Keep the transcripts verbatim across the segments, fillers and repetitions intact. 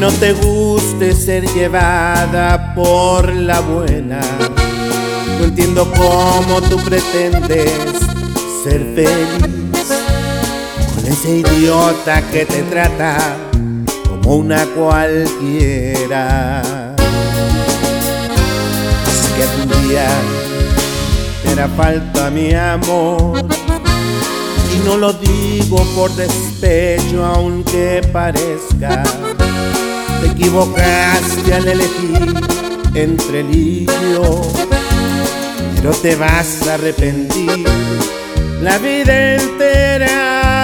no te guste ser llevada por la buena. No entiendo cómo tú pretendes ser feliz con ese idiota que te trata como una cualquiera. Es que algún día te hará falta mi amor, y no lo digo por despecho, aunque parezca. Te equivocaste al elegir entre él y yo, pero te vas a arrepentir la vida entera.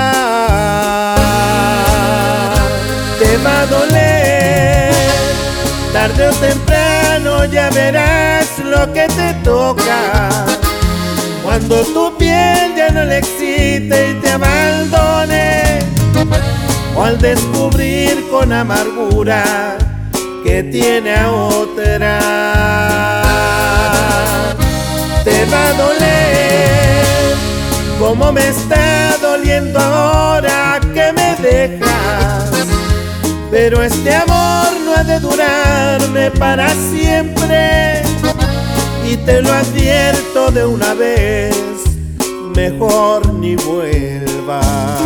Te va a doler, tarde o temprano ya verás lo que te toca. Cuando tu piel ya no le excite y te abandone, o al descubrir con amargura que tiene a otra. Te va a doler como me está doliendo ahora que me dejas, pero este amor no ha de durarme para siempre, y te lo advierto de una vez, mejor ni vuelvas.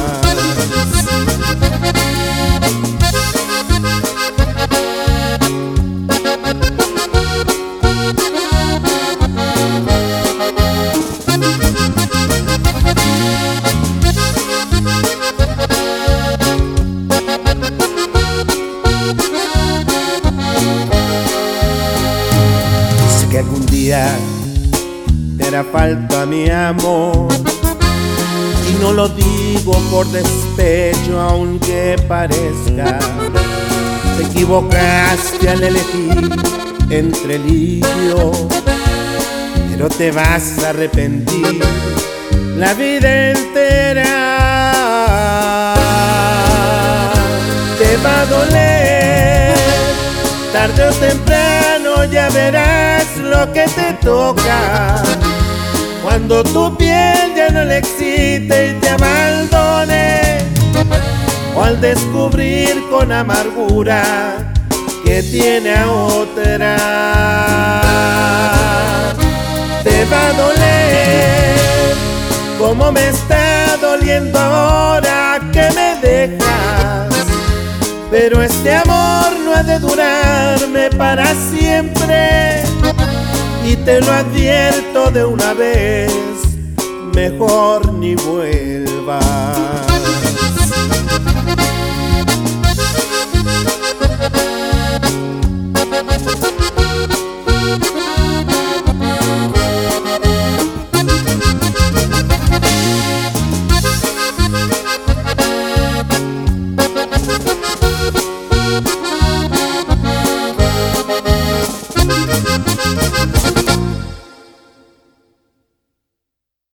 Sé que algún día te hará falta mi amor, y no lo digo por despecho, aunque parezca. Te equivocaste al elegir entre él y yo, pero te vas a arrepentir la vida entera. Te va a doler, tarde o temprano ya verás lo que te toca. Cuando tu piel ya no le excite y te abandone, o al descubrir con amargura que tiene a otra. Te va a doler como me está doliendo ahora que me dejas, pero este amor no ha de durarme para siempre, y te lo advierto de una vez, mejor ni vuelvas.